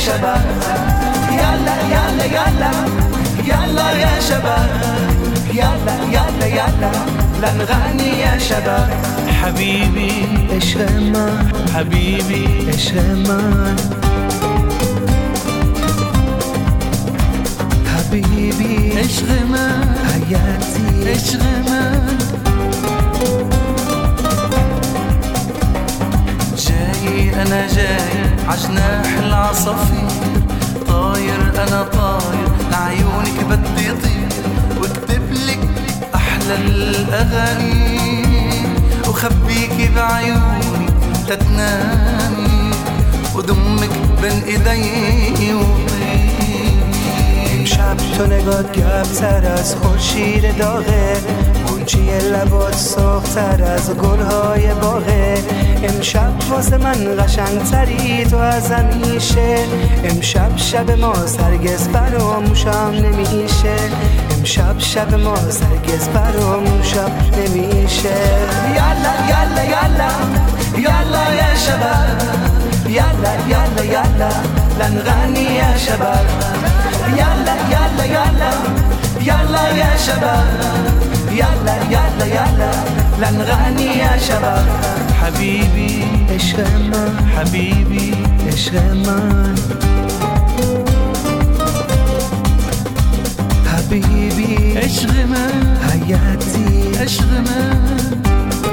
شباب يلا يلا يلا يلا يا شباب يلا يلا يلا لنغني يا شباب حبيبي اشغمان حبيبي اشغمان حبيبي اشغمان حياتي اشغمان جاي انا جاي عجناح العصافير طاير انا طاير لعيونك بدي طير واكتبلك احلى الاغاني وخبيكي بعيوني تتنامي ودمك بين ايدي وطير امشب تو نگات گرم‌تر از خورشید داغه گونچی لبات سرخ‌تر از گل‌های باغه امشب واسه من قشنگ‌تری تو از همیشه امشب شب ما هرگز فراموشم نمیشه امشب شب ما هرگز فراموشم نمیشه يلا يلا يلا يلا يا شباب يلا يلا يلا لنغني يا شباب يلا يلا يلا يلا يا شباب يلا يلا يلا لنغني يا شباب حبيبي اشغمان حبيبي اشغمان حبيبي اشغمان حياتي اشغمان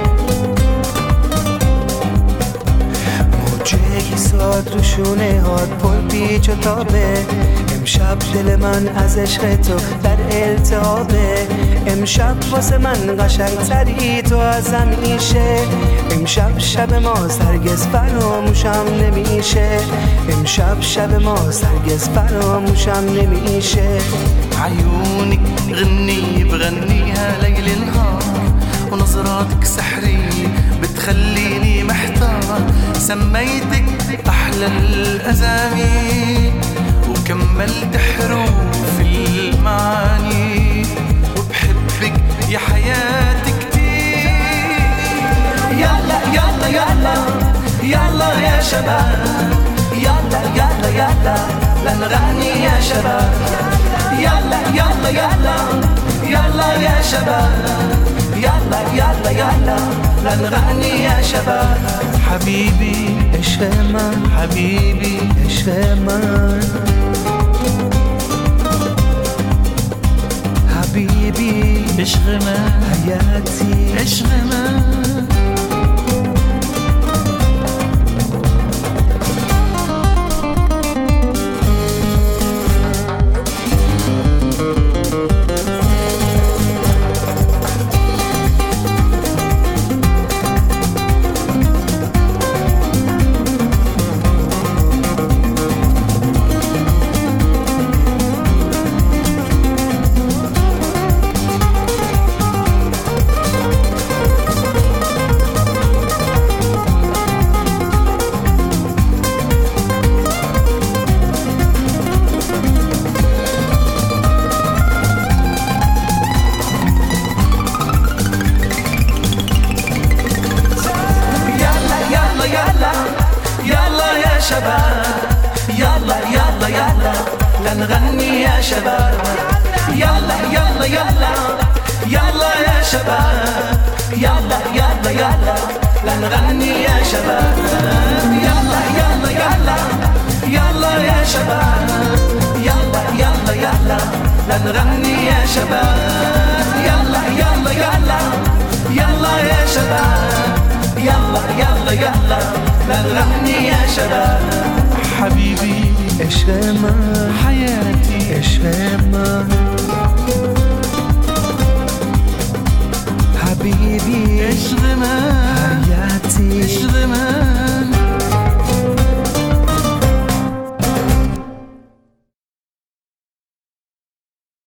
موجه ساد رو شونه هات پل پیچ و تابه امشب دل من از عشق تو در التهابه امشب واسه من قشنگتری تو از همیشه امشب شب ما هرگز فراموشم نمیشه امشب شب ما هرگز فراموشم نمیشه عيونك غني بغنيها ليل نهار ونظراتك سحرية بتخليني محتار سميتك أحلى الأسامي وكملت حروف المعاني وبحبك يا حياتي كتير يلا يلا يلا يلا يا شباب يلا يلا يلا لنغني يا شباب يلا يلا يلا يلا يا شباب يلا يلا يلا لنغني يا شباب حبيبي اشغمان حبيبي اشغمان حبيبي اشغمان حياتي اشغمان يلا يلا يلا لنغني يا شباب يلا يلا يلا يلا يا شباب يلا يلا يلا لنغني يا شباب يلا يلا يلا يلا يا شباب يلا يلا يلا لنغني يا شباب يلا يلا يلا يلا يا شباب يلا يلا يلا لنغني يا شباب حبيبي اشغمان حياتي اشغمان حبيبي اشغمان حياتي اشغمان